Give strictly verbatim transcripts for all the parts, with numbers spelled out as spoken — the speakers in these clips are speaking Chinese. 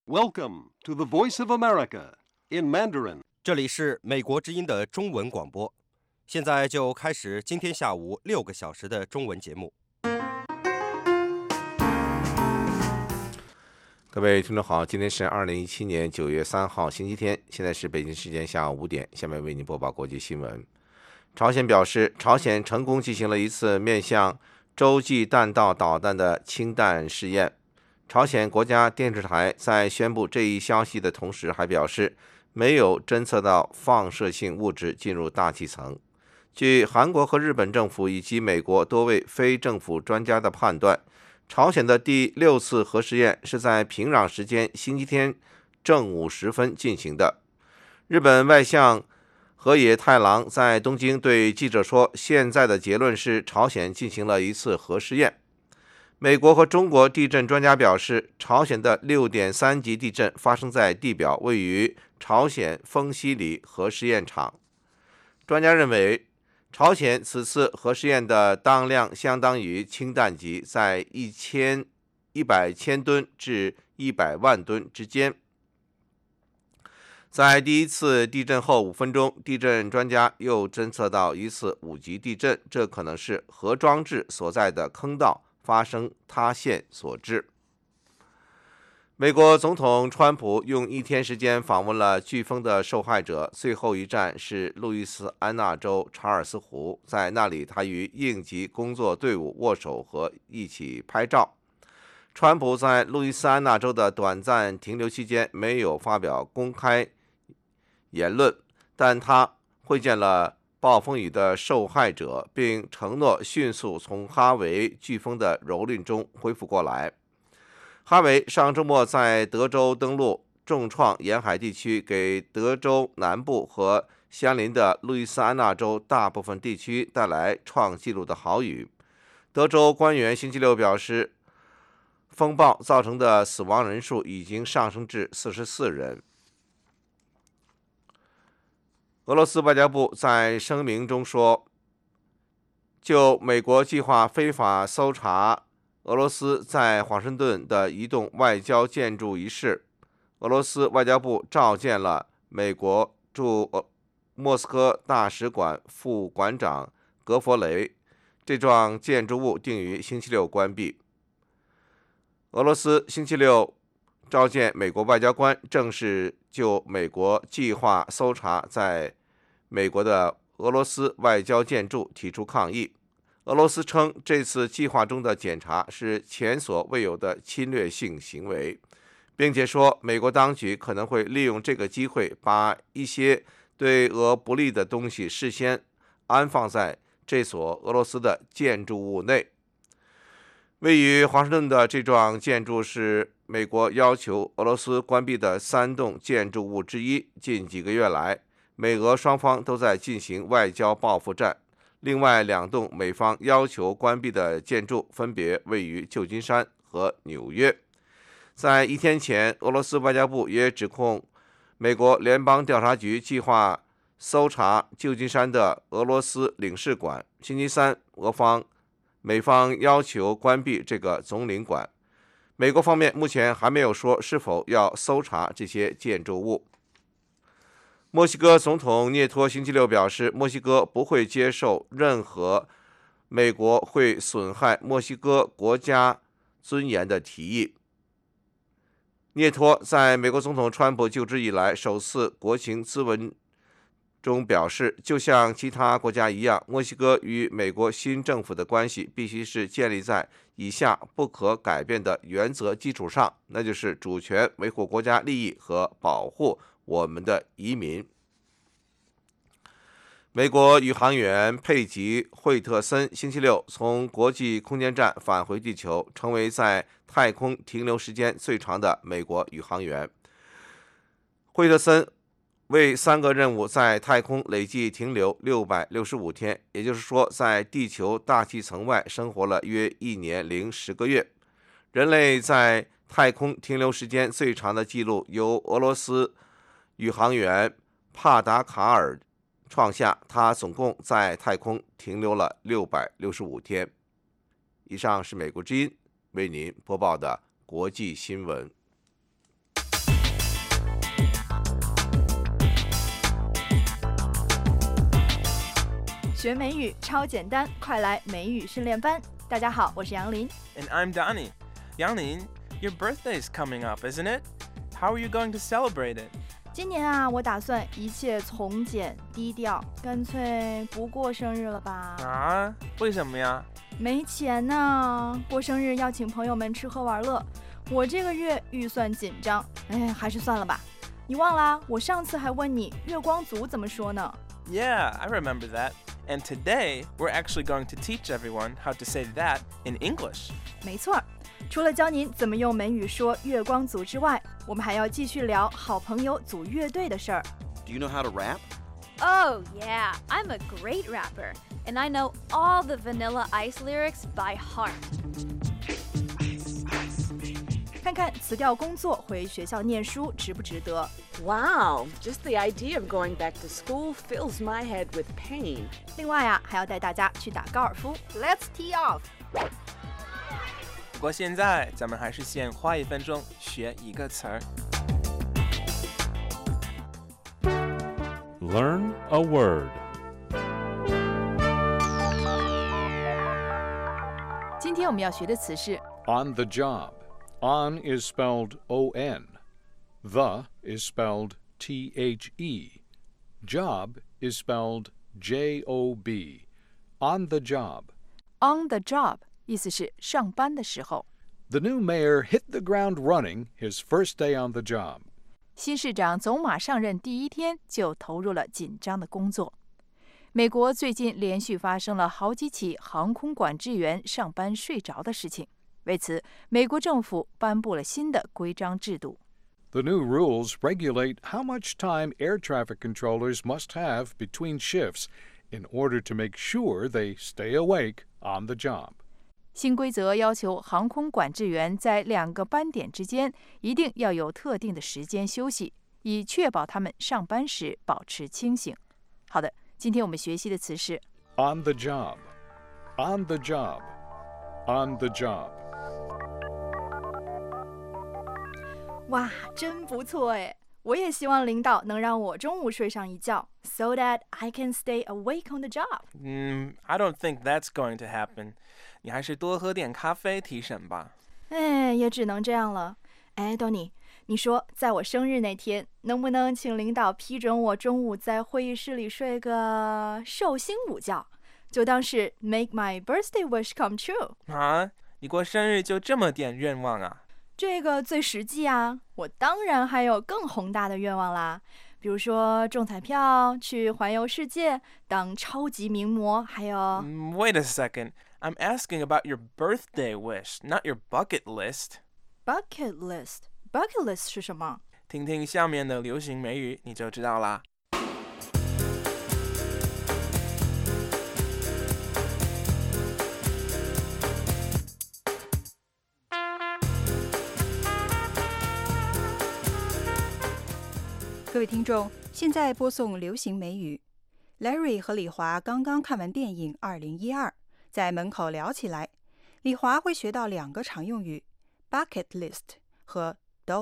Welcome to the Voice of America in Mandarin. 这里是美国之音的中文广播，现在就开始今天下午六个小时的中文节目。 各位听众好，今天是二零一七年九月三号星期天，现在是北京时间下午五点，下面为您播报国际新闻。朝鲜表示，朝鲜成功进行了一次面向洲际弹道导弹的氢弹试验。朝鲜国家电视台在宣布这一消息的同时，还表示没有侦测到放射性物质进入大气层。据韩国和日本政府以及美国多位非政府专家的判断，朝鲜的第六次核试验是在平壤时间星期天正午时分进行的。日本外相河野太郎在东京对记者说，现在的结论是朝鲜进行了一次核试验。美国和中国地震专家表示，朝鲜的 六点三 级地震发生在地表位于朝鲜丰西里核试验场。专家认为，朝鲜此次核试验的当量相当于氢弹级，在一千一百千吨至一百万吨之间。在第一次地震后五分钟，地震专家又侦测到一次五级地震，这可能是核装置所在的坑道发生塌陷所致。美国总统川普用一天时间访问了飓风的受害者，最后一站是路易斯安那州查尔斯湖，在那里他与应急工作队伍握手和一起拍照。川普在路易斯安那州的短暂停留期间没有发表公开言论，但他会见了暴风雨的受害者，并承诺迅速从哈维飓风的蹂躏中恢复过来。哈维上周末在德州登陆，重创沿海地区，给德州南部和相邻的路易斯安那州大部分地区带来创纪录的豪雨。德州官员星期六表示，风暴造成的死亡人数已经上升至四十四人。俄罗斯外交部在声明中说，就美国计划非法搜查俄罗斯在华盛顿的一栋外交建筑一事，俄罗斯外交部召见了美国驻莫斯科大使馆副馆长格佛雷。这幢建筑物定于星期六关闭。俄罗斯星期六召见美国外交官，正式就美国计划搜查在美国的俄罗斯外交建筑提出抗议。俄罗斯称，这次计划中的检查是前所未有的侵略性行为，并且说美国当局可能会利用这个机会，把一些对俄不利的东西事先安放在这所俄罗斯的建筑物内。位于华盛顿的这幢建筑是美国要求俄罗斯关闭的三栋建筑物之一。近几个月来，美俄双方都在进行外交报复战。另外两栋美方要求关闭的建筑分别位于旧金山和纽约。在一天前，俄罗斯外交部也指控美国联邦调查局计划搜查旧金山的俄罗斯领事馆。星期三，俄方美方要求关闭这个总领馆。美国方面目前还没有说是否要搜查这些建筑物。墨西哥总统涅托星期六表示，墨西哥不会接受任何美国会损害墨西哥国家尊严的提议。涅托在美国总统川普就职以来首次国情咨文中表示，就像其他国家一样，墨西哥与美国新政府的关系必须是建立在以下不可改变的原则基础上，那就是主权、维护国家利益和保护我们的移民。美国宇航员佩吉·惠特森星期六从国际空间站返回地球，成为在太空停留时间最长的美国宇航员。惠特森为三个任务在太空累计停留六百六十五天，也就是说，在地球大气层外生活了约一年零十个月。人类在太空停留时间最长的记录由俄罗斯宇航员帕达卡尔创下，他总共在太空停留了六百六十五天。以上是美国之音为您播报的国际新闻。 学美语超简单，快来美语训练班。大家好，我是杨林。 And I'm Donnie. Yanglin, your birthday's coming up, isn't it? How are you going to celebrate it? 今年啊，我打算一切从简低调，干脆不过生日了吧？ 啊？为什么呀？ 没钱呢，过生日要请朋友们吃喝玩乐，我这个月预算紧张，哎，还是算了吧。你忘啦？我上次还问你月光族怎么说呢？ Yeah, I remember that. And today, we're actually going to teach everyone how to say that in English. 没错，除了教您怎么用美语说月光族之外，我们还要继续聊好朋友组乐队的事儿。 Do you know how to rap? Oh, yeah, I'm a great rapper, and I know all the Vanilla Ice lyrics by heart. 看看辞掉工作回学校念书值不值得？ Wow, just the idea of going back to school fills my head with pain. 另外啊，还要带大家去打高尔夫。Let's tee off。 不过现在咱们还是先花一分钟学一个词儿。 Learn a word. 今天我们要学的词是 On the job. On is spelled O N. The is spelled T H E. Job is spelled J O B. On the job. on the job， 意思是上班的时候。 The new mayor hit the ground running his first day on the job. 新市长走马上任第一天就投入了紧张的工作。美国最近连续发生了好几起航空管制员上班睡着的事情，为此，美国政府颁布了新的规章制度。 The new rules regulate how much time air traffic controllers must have between shifts in order to make sure they stay awake on the job. 新规则要求航空管制员在两个班点之间一定要有特定的时间休息，以确保他们上班时保持清醒。好的，今天我们学习的词是 On the job. On the job. On the job. 哇，真不错哎！我也希望领导能让我中午睡上一觉 ，so that I can stay awake on the job。 嗯 I don't think that's going to happen. 你还是多喝点咖啡提神吧。 哎，也只能这样了。哎，Donnie，你说在我生日那天，能不能请领导批准我中午在会议室里睡个寿星午觉，就当是 make my birthday wish come true？ 啊，你过生日就这么点愿望啊？ 这个最实际啊，我当然还有更宏大的愿望啦，比如说中彩票、去环游世界、当超级名模，还有…… Mm, Wait a second. I'm asking about your birthday wish, not your bucket list. bucket list。bucket list 是什么？ 听听下面的流行美语，你就知道啦。 各位听众，现在播送流行美语。Larry 和李华刚刚看完电影《二零一二》，在门口聊起来。李华会学到两个常用语 ：bucket list 和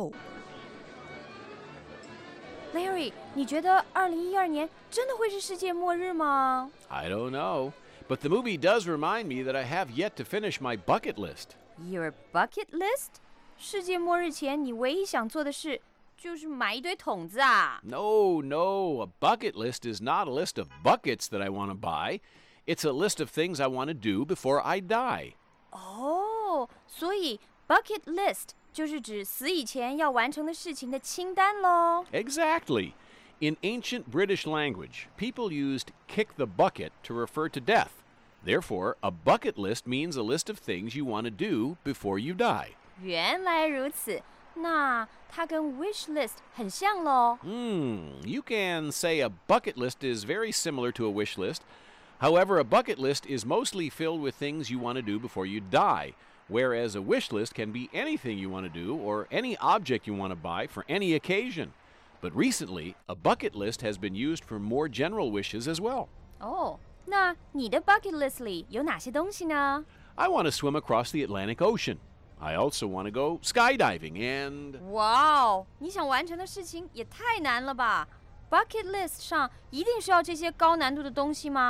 dough。 Larry， 你觉得二零一二年真的会是世界末日吗？ I don't know, but the movie does remind me that I have yet to finish my bucket list. Your bucket list？ 世界末日前，你唯一想做的事就是买一堆桶子啊 No, no, a bucket list is not a list of buckets that I want to buy. It's a list of things I want to do before I die. 哦，所以 bucket list 就是指死以前要完成的事情的清单咯。 Exactly. In ancient British language, people used kick the bucket to refer to death. Therefore, a bucket list means a list of things you want to do before you die. 原来如此，那它跟 wish list 很像咯。 Hmm, you can say a bucket list is very similar to a wish list. However, a bucket list is mostly filled with things you want to do before you die, whereas a wish list can be anything you want to do or any object you want to buy for any occasion. But recently, a bucket list has been used for more general wishes as well. 哦，那你的 bucket list 里有哪些东西呢？ I want to swim across the Atlantic Ocean. I also want to go skydiving and... 哇哦，你想完成的事情也太难了吧 ？bucket list 上一定需要这些高难度的东西吗？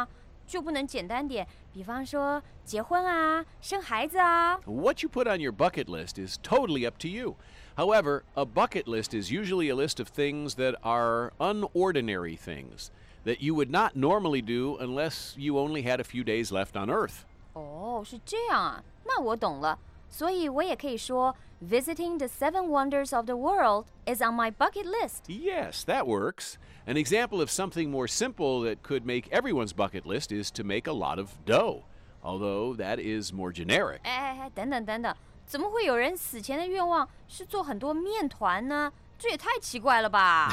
就不能简单点，比方说结婚啊、生孩子啊。 What you put on your bucket list is totally up to you. However, a bucket list is usually a list of things that are unordinary things that you would not normally do unless you only had a few days left on Earth. 哦，是这样啊，那我懂了。所以我也可以说 Visiting the seven wonders of the world is on my bucket list. Yes, that works. An example of something more simple that could make everyone's bucket list is to make a lot of dough, although that is more generic. 哎哎哎，等等等等，怎么会有人死前的愿望是做很多面团呢？这也太奇怪了吧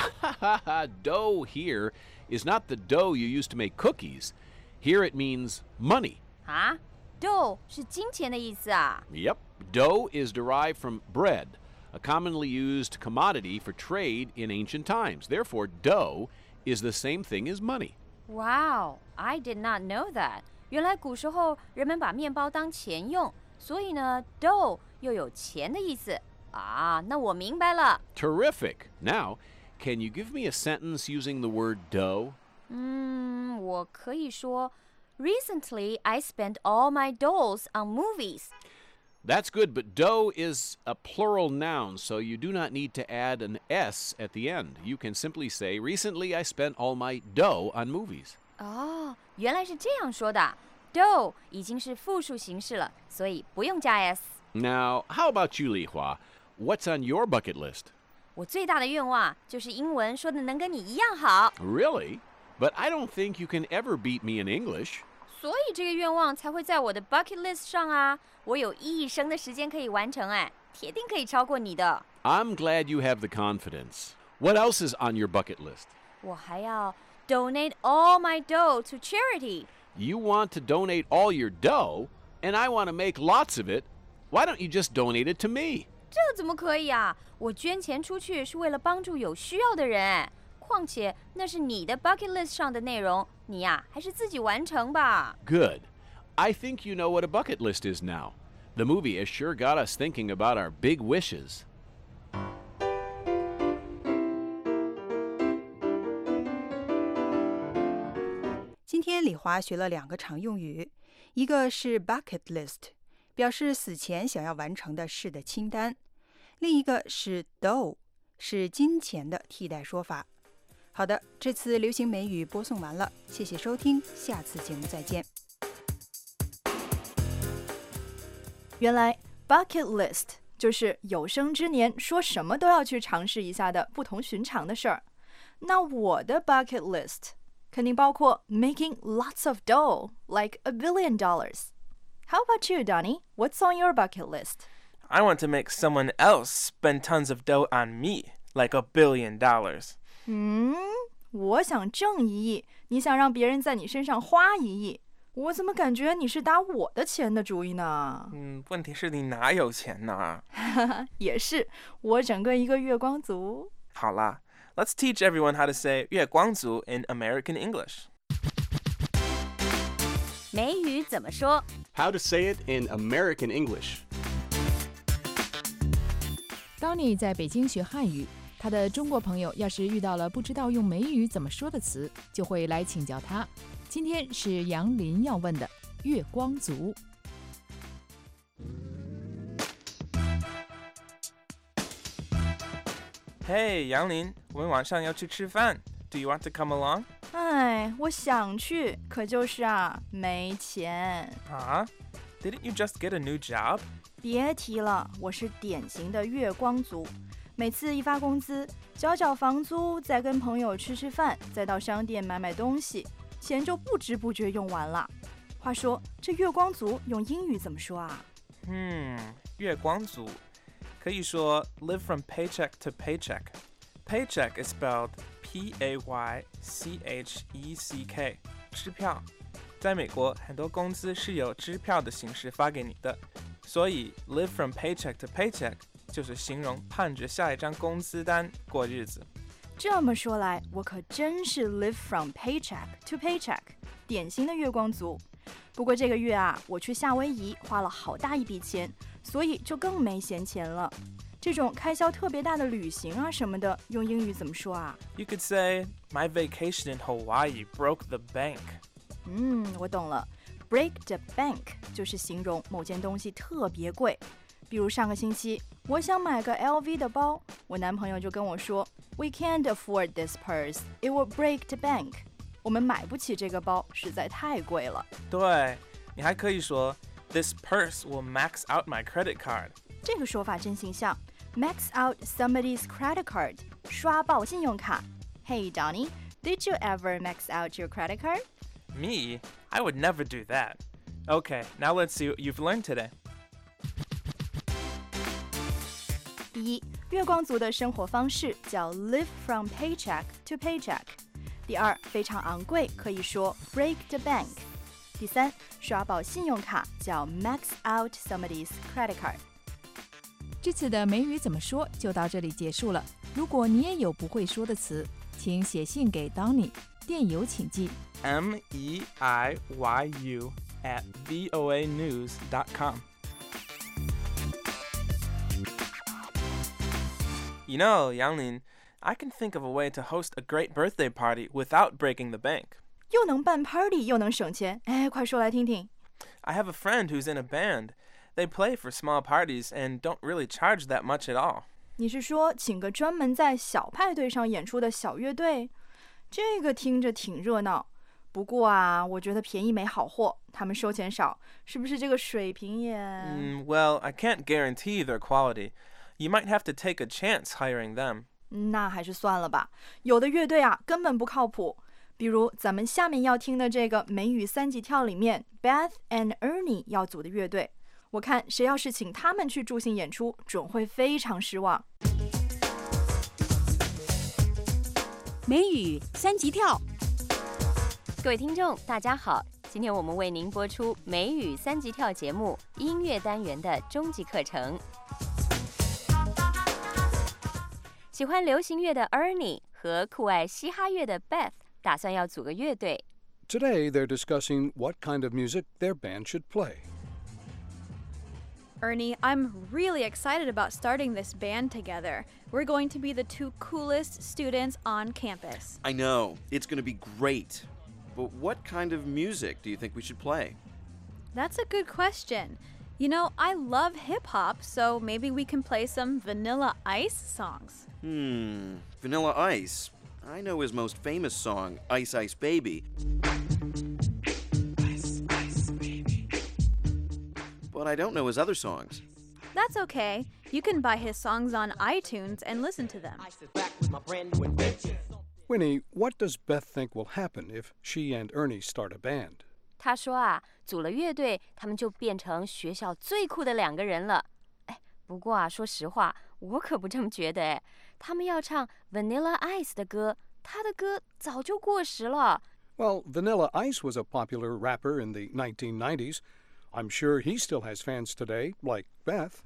！Dough here is not the dough you use to make cookies. Here it means money. 啊 ，dough 是金钱的意思啊 ？Yep, dough is derived from bread, a commonly used commodity for trade in ancient times. Therefore, dough is the same thing as money. Wow, I did not know that. 原来古时候人们把面包当钱用，所以呢 ，dough 又有钱的意思啊。那我明白了。 Terrific. Now, can you give me a sentence using the word dough? 嗯，我可以说 Recently, I spent all my doughs on movies. That's good, but dough is a plural noun, so you do not need to add an S at the end. You can simply say, Recently, I spent all my dough on movies. 哦，原来是这样说的。dough 已经是复数形式了，所以不用加 s。 Now, how about you, Li Hua? What's on your bucket list? 我最大的愿望就是英文说的能跟你一样好。 Really? But I don't think you can ever beat me in English. 所以这个愿望才会在我的 bucket list 上啊！我有一生的时间可以完成，哎，铁定可以超过你的。 I'm glad you have the confidence. What else is on your bucket list? 我还要 donate all my dough to charity. You want to donate all your dough, and I want to make lots of it. Why don't you just donate it to me? 这怎么可以啊？我捐钱出去是为了帮助有需要的人，况且那是你的 bucket list 上的内容，你呀、啊、还是自己完成吧。 Good. I think you know what a bucket list is now. The movie has sure got us thinking about our big wishes. 今天李华学了两个常用语，一个是 bucket list， 表示死前想要完成的事的清单；另一个是 dough， 是金钱的替代说法。好的，这次流行美语播送完了，谢谢收听，下次节目再见。 原来 bucket list 就是有生之年说什么都要去尝试一下的不同寻常的事儿。那我的 bucket list 肯定包括 making lots of dough, like a billion dollars. How about you, Donnie? What's on your bucket list? I want to make someone else spend tons of dough on me, like a billion dollars. 嗯，我想挣一亿，你想让别人在你身上花一亿。我怎么感觉你是打我的钱的主意呢？ 嗯，问题是你哪有钱呢？ 也是，我整个一个月光族。 好啦 Let's teach everyone how to say 月光族 in American English. 美语怎么说 How to say it in American English. Donnie 在北京学汉语，他的中国朋友要是遇到了不知道用美语怎么说的词，就会来请教他。今天是杨林要问的月光族。 Hey, 杨林，我们晚上要去吃饭。Do you want to come along? 哎，我想去，可就是啊，没钱。 啊 Didn't you just get a new job? 别提了，我是典型的月光族。每次一发工资，缴缴房租，再跟朋友吃吃饭，再到商店买买东西，钱就不知不觉用完了。话说，这月光族用英语怎么说啊？ 嗯，月光族可以说 live from paycheck to paycheck. Paycheck is spelled P A Y C H E C K. 支票。在美国，很多工资是有支票的形式发给你的，所以 live from paycheck to paycheck 就是形容盼着下一张工资单过日子。 这么说来，我可真是 live from paycheck to paycheck， 典型的月光族。不过这个月啊，我去夏威夷花了好大一笔钱，所以就更没闲钱了。这种开销特别大的旅行啊什么的，用英语怎么说啊？ You could say, my vacation in Hawaii broke the bank. 嗯，我懂了。Break the bank 就是形容某件东西特别贵。比如上个星期，我想买个 L V 的包，我男朋友就跟我说 We can't afford this purse, it will break the bank. 我们买不起这个包，实在太贵了。 对，你还可以说 This purse will max out my credit card. 这个说法真形象。Max out somebody's credit card, 刷爆信用卡。Hey Donnie, did you ever max out your credit card? Me? I would never do that. Okay, now let's see what you've learned today. 第一，月光族的生活方式叫 live from paycheck to paycheck。第二，非常昂贵，可以说 break the bank。第三，刷爆信用卡叫 max out somebody's credit card。 这次的美语怎么说就到这里结束了。如果你也有不会说的词，请写信给 Donnie， 电邮请寄 M E I Y U at voa news dot com. You know, Yanglin, I can think of a way to host a great birthday party without breaking the bank. 又能办 party 又能省钱，哎，快说来听听。 I have a friend who's in a band. They play for small parties and don't really charge that much at all. 你是说请个专门在小派对上演出的小乐队？这个听着挺热闹。不过啊，我觉得便宜没好货，他们收钱少，是不是这个水平也…… Mm, well, I can't guarantee their quality. You might have to take a chance hiring them. 那还是算了吧。有的乐队啊，根本不靠谱。比如咱们下面要听的这个美语三级跳里面 Beth and Ernie 要组的乐队，我看谁要是请他们去助兴演出，准会非常失望。 美语三级跳， 各位听众，大家好，今天我们为您播出美语三级跳节目音乐单元的终极课程。喜欢流行乐的 Ernie 和酷爱嘻哈乐的 Beth 打算要组个乐队。 Today they're discussing what kind of music their band should play. Ernie, I'm really excited about starting this band together. We're going to be the two coolest students on campus. I know. It's going to be great. But what kind of music do you think we should play? That's a good question. You know, I love hip-hop, so maybe we can play some Vanilla Ice songs. Hmm, Vanilla Ice. I know his most famous song, Ice Ice Baby. Ice Ice Baby. But I don't know his other songs. That's okay. You can buy his songs on iTunes and listen to them. Winnie, what does Beth think will happen if she and Ernie start a band? 他说啊，组了乐队，他们就变成学校最酷的两个人了。哎，不过啊，说实话，我可不这么觉得哎。他们要唱 Vanilla Ice 的歌，他的歌早就过时了。 Well, Vanilla Ice was a popular rapper in the nineteen nineties. I'm sure he still has fans today, like Beth.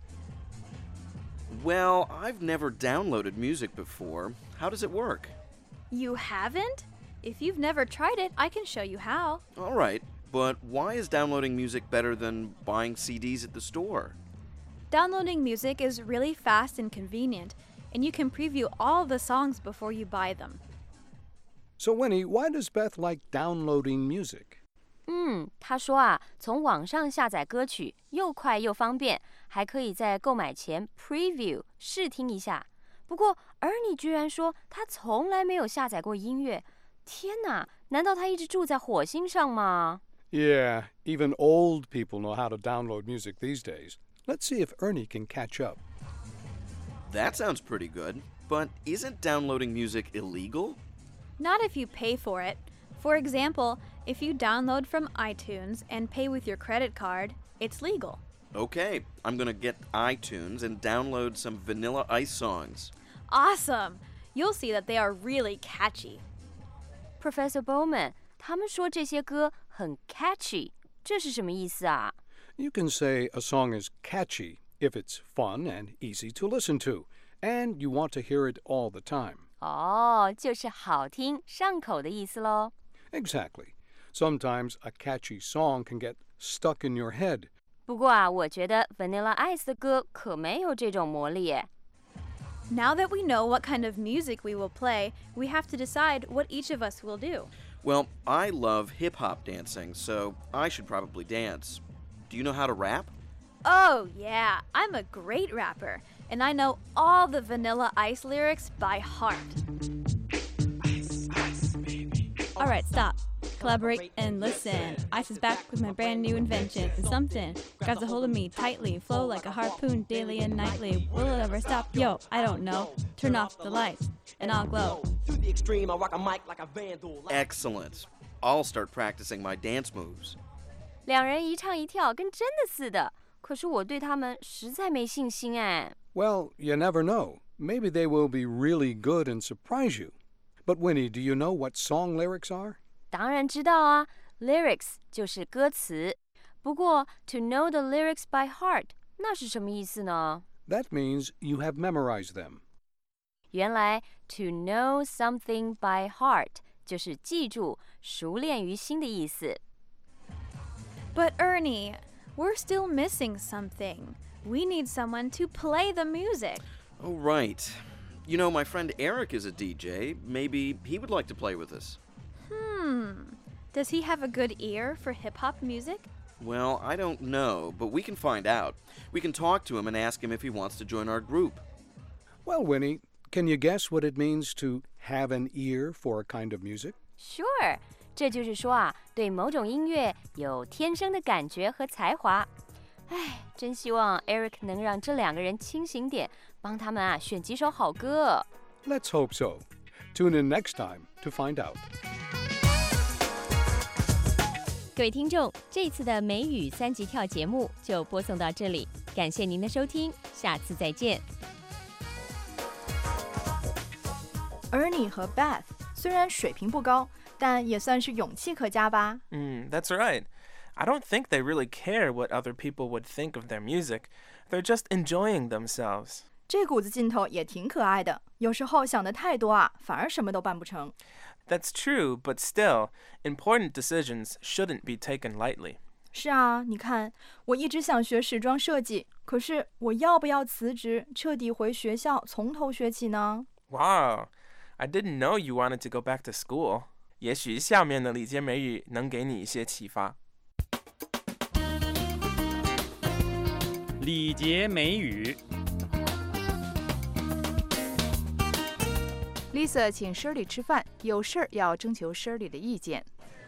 Well, I've never downloaded music before. How does it work? You haven't? If you've never tried it, I can show you how. All right, but why is downloading music better than buying C Ds at the store? Downloading music is really fast and convenient, and you can preview all the songs before you buy them. So, Winnie, why does Beth like downloading music? 嗯，他说啊，从网上下载歌曲又快又方便，还可以在购买前 preview 试听一下。不过，Ernie居然说他从来没有下载过音乐。天哪，难道他一直住在火星上吗？ Yeah, even old people know how to download music these days. Let's see if Ernie can catch up. That sounds pretty good, but isn't downloading music illegal? Not if you pay for it. For example, if you download from iTunes and pay with your credit card, it's legal. Okay, I'm gonna get iTunes and download some Vanilla Ice songs. Awesome! You'll see that they are really catchy. Professor Bowman, 他们说这些歌很 catchy， 这是什么意思啊？ You can say a song is catchy if it's fun and easy to listen to, and you want to hear it all the time. 哦，就是好听、上口的意思咯。 Exactly. Sometimes a catchy song can get stuck in your head. 不过啊，我觉得 Vanilla Ice 的歌可没有这种魔力耶。 Now that we know what kind of music we will play, we have to decide what each of us will do. Well, I love hip-hop dancing, so I should probably dance. Do you know how to rap? Oh, yeah. I'm a great rapper, and I know all the Vanilla Ice lyrics by heart. All right, stop. Collaborate and listen. Ice is back with my brand new invention. And something grabs a hold of me tightly. Flow like a harpoon daily and nightly. Will it ever stop? Yo, I don't know. Turn off the lights and I'll glow. Excellent. I'll start practicing my dance moves. 两人一唱一跳，跟真的似的。可是我对他们实在没信心哎。 Well, you never know. Maybe they will be really good and surprise you. But Winnie, do you know what song lyrics are? 当然知道啊 ，lyrics 就是歌词。不过 to know the lyrics by heart 那是什么意思呢？ That means you have memorized them. 原来 to know something by heart 就是记住、熟练于心的意思。 But Ernie, we're still missing something. We need someone to play the music. Oh, right. You know, my friend Eric is a D J. Maybe he would like to play with us. Hmm. Does he have a good ear for hip-hop music? Well, I don't know, but we can find out. We can talk to him and ask him if he wants to join our group. Well, Winnie, can you guess what it means to have an ear for a kind of music? Sure. 这就是说啊，对某种音乐有天生的感觉和才华。唉，真希望 Eric 能让这两个人清醒点，帮他们啊选几首好歌。 Let's hope so. Tune in next time to find out. 各位听众，这次的美语三级跳节目就播送到这里，感谢您的收听，下次再见。 Ernie 和 Beth 虽然水平不高，但也算是勇气可嘉吧。 Mm, that's right. I don't think they really care what other people would think of their music. They're just enjoying themselves. 这股子劲头也挺可爱的，有时候想得太多啊，反而什么都办不成。 That's true, but still, important decisions shouldn't be taken lightly. 是啊，你看，我一直想学时装设计，可是我要不要辞职，彻底回学校从头学起呢？ Wow, I didn't know you wanted to go back to school. 也许下面的礼节美语能给你一些启发。 礼节美语。 Lisa 请 Shirley 吃饭，有事儿要征求 Shirley 的意见。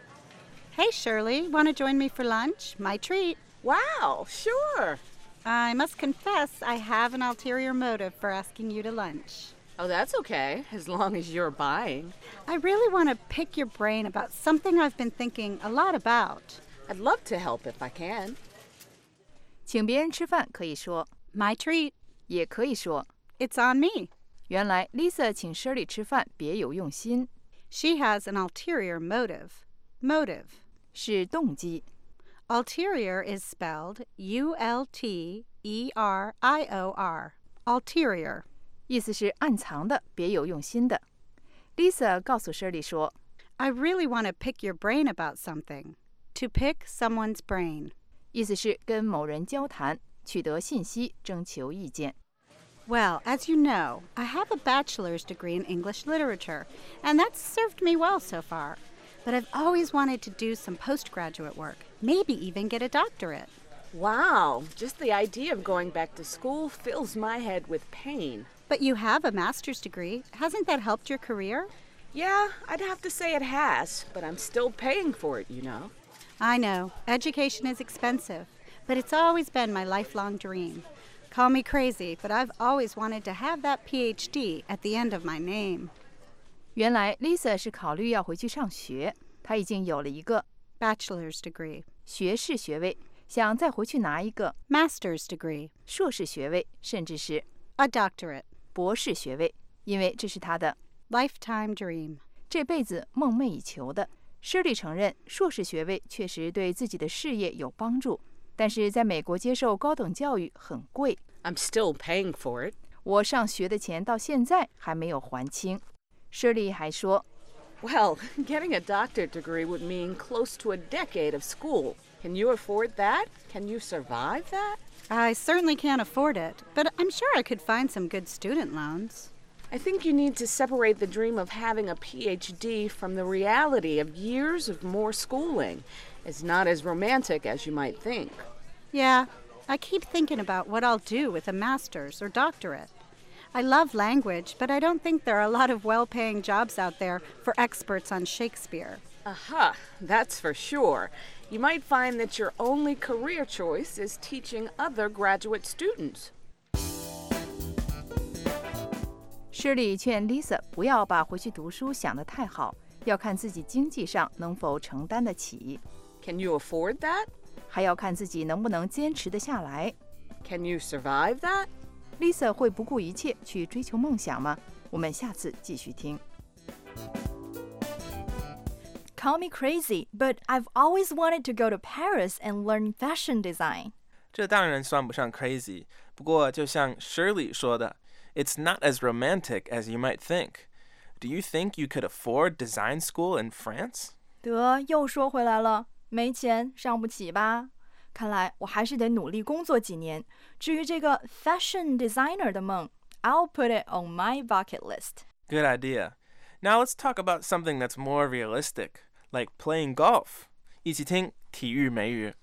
Hey, Shirley, want to join me for lunch? My treat. Wow, sure. I must confess I have an ulterior motive for asking you to lunch. Oh, that's okay, as long as you're buying. I really want to pick your brain about something I've been thinking a lot about. I'd love to help if I can. 请别人吃饭可以说 My treat. 也可以说 It's on me. 原来 Lisa 请 Shirley 吃饭别有用心。 She has an ulterior motive. Motive 是动机。 Ulterior is spelled U L T E R I O R. Ulterior. 意思是暗藏的，别有用心的。Lisa 告诉 Shirley 说 I really want to pick your brain about something. To pick someone's brain. 意思是跟某人交谈，取得信息，征求意见。 Well, as you know, I have a bachelor's degree in English literature, and that's served me well so far. But I've always wanted to do some postgraduate work, maybe even get a doctorate. Wow, just the idea of going back to school fills my head with pain. But you have a master's degree. Hasn't that helped your career? Yeah, I'd have to say it has, but I'm still paying for it, you know. I know. Education is expensive, but it's always been my lifelong dream. Call me crazy, but I've always wanted to have that P H D at the end of my name. 原来 Lisa 是考虑要回去上学，她已经有了一个 bachelor's degree 学士学位，想再回去拿一个 master's degree 硕士学位，甚至是 a doctorate 博士学位，因为这是她的 lifetime dream 这辈子梦寐以求的。Shirley 承认，硕士学位确实对自己的事业有帮助，但是在美国接受高等教育很贵。 I'm still paying for it. 我上学的钱到现在还没有还清。Shirley 还说 Well, getting a doctorate degree would mean close to a decade of school. Can you afford that? Can you survive that? I certainly can't afford it, but I'm sure I could find some good student loans. I think you need to separate the dream of having a P H D from the reality of years of more schooling. It's not as romantic as you might think. Yeah, I keep thinking about what I'll do with a master's or doctorate. I love language, but I don't think there are a lot of well-paying jobs out there for experts on Shakespeare. Aha, that's for sure. You might find that your only career choice is teaching other graduate students. 施里劝 Lisa 不要把回去读书想得太好，要看自己经济上能否承担得起。 Can you afford that? 还要看自己能不能坚持得下来。 Can you survive that? Lisa 会不顾一切去追求梦想吗？我们下次继续听。 Call me crazy, but I've always wanted to go to Paris and learn fashion design. 这当然算不上 crazy， 不过就像 Shirley 说的 It's not as romantic as you might think. Do you think you could afford design school in France? 得，又说回来了，没钱上不起吧？看来我还是得努力工作几年。至于这个 fashion designer 的梦 I'll put it on my bucket list. Good idea. Now let's talk about something that's more realistic, like playing golf. 一起听体育美语。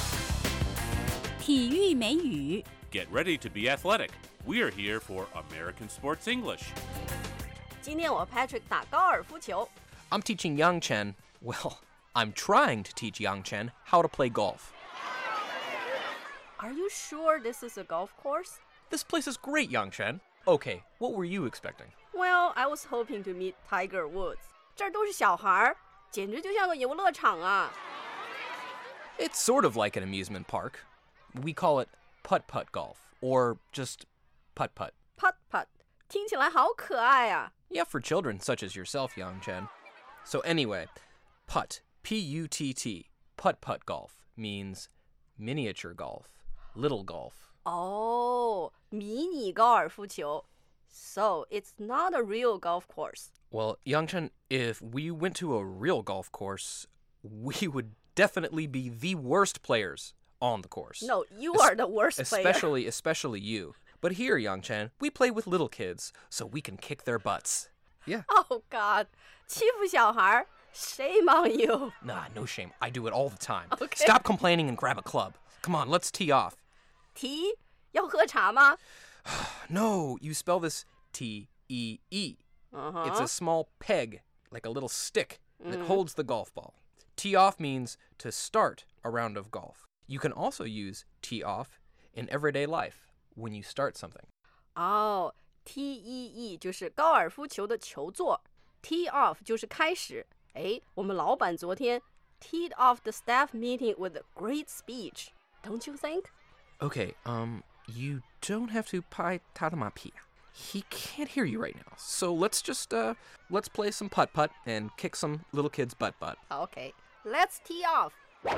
体育美语。 Get ready to be athletic. We're here for American Sports English. 今天我 Patrick 打高尔夫球。 I'm teaching Yang Chen, well, I'm trying to teach Yang Chen how to play golf. Are you sure this is a golf course? This place is great, Yang Chen. Okay, what were you expecting? Well, I was hoping to meet Tiger Woods. 这儿都是小孩儿，简直就像个游乐场啊。 It's sort of like an amusement park. We call it putt-putt golf, or just putt-putt. Putt-putt. 听起来好可爱啊。 Yeah, for children such as yourself, Yang Chen. So anyway, putt, P U T T, putt-putt golf means miniature golf, little golf. 哦，迷你高尔夫球。So it's not a real golf course. Well, Yang Chen, if we went to a real golf course, we would definitely be the worst players on the course. No, you are the worst player. Especially, especially you. But here, Yang Chen, we play with little kids, so we can kick their butts. Yeah. Oh, God. 欺负小孩 Shame on you. Nah, no shame. I do it all the time. Okay. Stop complaining and grab a club. Come on, let's tee off. Tee? 要喝茶吗? No, you spell this T E E. Uh-huh. It's a small peg, like a little stick, that Mhm. holds the golf ball. Tee off means to start a round of golf. You can also use tee off in everyday life when you start something. 哦、oh, T E E 就是高尔夫球的球座 ，Tee off 就是开始。哎，我们老板昨天 teed off the staff meeting with a great speech. Don't you think? Okay, um, you don't have to pai tatamapi. He can't hear you right now. So let's just, uh, let's play some putt-putt and kick some little kids' butt-butt. Okay, let's tee off.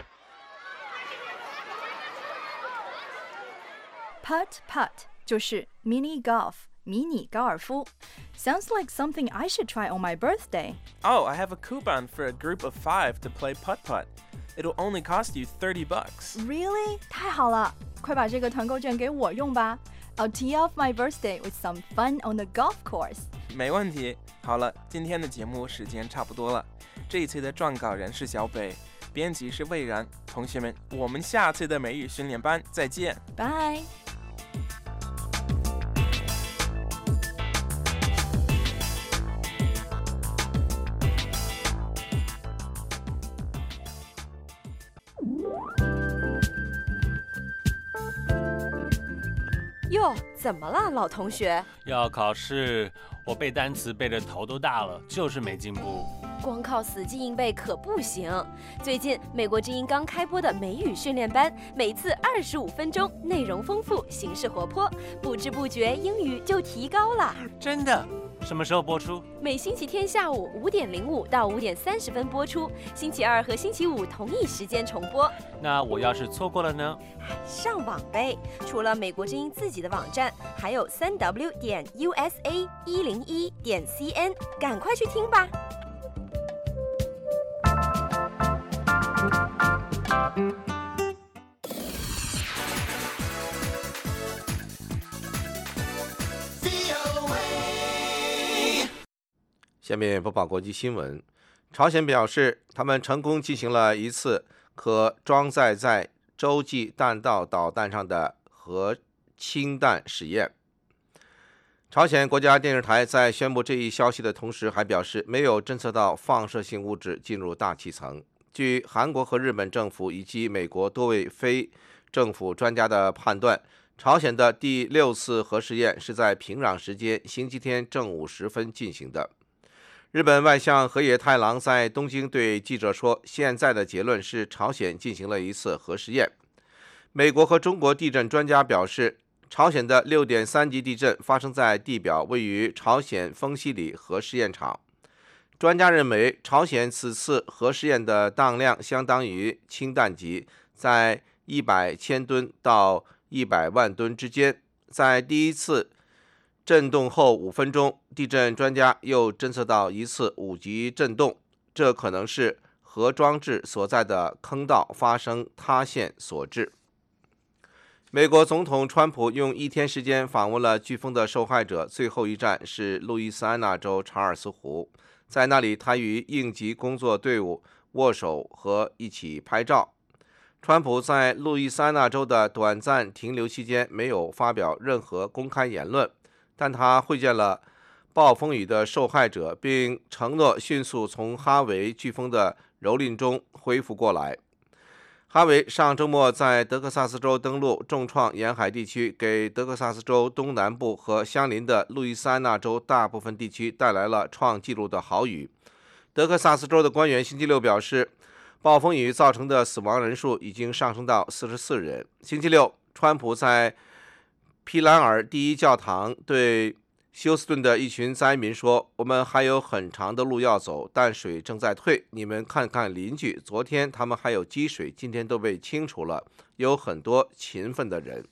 Putt-putt 就是 mini golf 迷你高尔夫 Sounds like something I should try on my birthday. Oh, I have a coupon for a group of five to play putt-putt. It'll only cost you thirty bucks. Really? 太好了，快把这个团购券给我用吧。I'll tee off my birthday with some fun on the golf course. 没问题。好了，今天的节目时间差不多了。这一期的撰稿人是小北，编辑是魏然。同学们，我们下次的美语训练班再见。 Bye. 哟，怎么了，老同学？ 要考试，我背单词背得头都大了，就是没进步。 光靠死记硬背可不行。最近美国之音刚开播的美语训练班，每次二十五分钟，内容丰富，形式活泼，不知不觉英语就提高了。 真的？什么时候播出？ 每星期天下午五点零五到五点三十分播出，星期二和星期五同一时间重播。 那我要是错过了呢？ 上网呗！除了美国之音自己的网站，还有三 w 点 u s a 一零一点 c n， 赶快去听吧。 下面播报国际新闻。朝鲜表示，他们成功进行了一次可装载在洲际弹道导弹上的核氢弹实验。朝鲜国家电视台在宣布这一消息的同时，还表示没有侦测到放射性物质进入大气层。据韩国和日本政府以及美国多位非政府专家的判断，朝鲜的第六次核试验是在平壤时间星期天正午时分进行的。日本外相河野太郎在东京对记者说，现在的结论是朝鲜进行了一次核试验。美国和中国地震专家表示，朝鲜的 六点三 级地震发生在地表位于朝鲜丰西里核试验场。专家认为，朝鲜此次核试验的当量相当于氢弹级，在一百千吨到一百万吨之间。在第一次震动后五分钟，地震专家又侦测到一次五级震动，这可能是核装置所在的坑道发生塌陷所致。美国总统川普用一天时间访问了飓风的受害者，最后一站是路易斯安那州查尔斯湖，在那里他与应急工作队伍握手和一起拍照。川普在路易斯安那州的短暂停留期间没有发表任何公开言论，但他会见了暴风雨的受害者，并承诺迅速从哈维飓风的蹂躏中恢复过来。哈维上周末在德克萨斯州登陆，重创沿海地区，给德克萨斯州东南部和相邻的路易斯安那州大部分地区带来了创纪录的豪雨。德克萨斯州的官员星期六表示，暴风雨造成的死亡人数已经上升到四十四人。星期六，川普在皮兰尔第一教堂对休斯顿的一群灾民说，我们还有很长的路要走，但水正在退。你们看看邻居，昨天他们还有积水，今天都被清除了，有很多勤奋的人。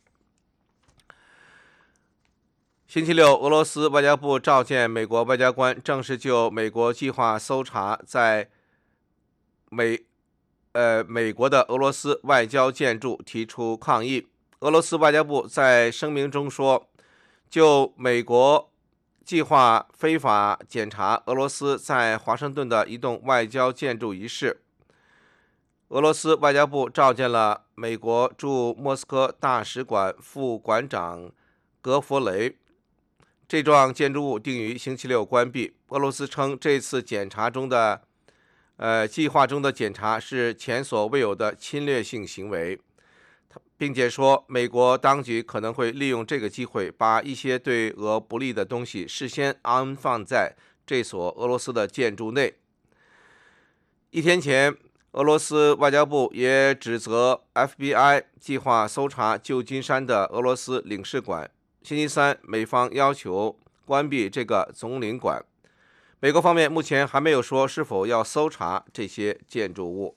星期六，俄罗斯外交部召见美国外交官，正式就美国计划搜查在美呃美国的俄罗斯外交建筑提出抗议。俄罗斯外交部在声明中说，就美国计划非法检查俄罗斯在华盛顿的一栋外交建筑一事，俄罗斯外交部召见了美国驻莫斯科大使馆副馆长格弗雷。这幢建筑物定于星期六关闭。俄罗斯称，这次检查中的呃计划中的检查是前所未有的侵略性行为，并且说，美国当局可能会利用这个机会，把一些对俄不利的东西事先安放在这所俄罗斯的建筑内。一天前，俄罗斯外交部也指责 F B I 计划搜查旧金山的俄罗斯领事馆。星期三，美方要求关闭这个总领馆。美国方面目前还没有说是否要搜查这些建筑物。